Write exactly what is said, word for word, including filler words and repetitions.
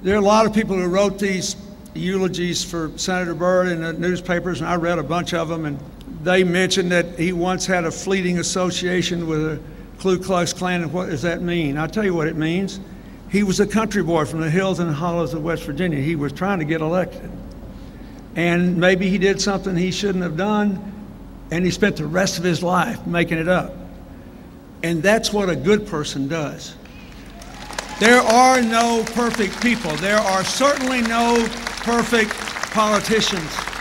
There are a lot of people who wrote these eulogies for Senator Byrd in the newspapers, and I read a bunch of them, and they mentioned that he once had a fleeting association with a Ku Klux Klan. And what does that mean? I'll tell you what it means. He was a country boy from the hills and hollows of West Virginia. He was trying to get elected. And maybe he did something he shouldn't have done, and he spent the rest of his life making it up. And that's what a good person does. There are no perfect people. There are certainly no perfect politicians.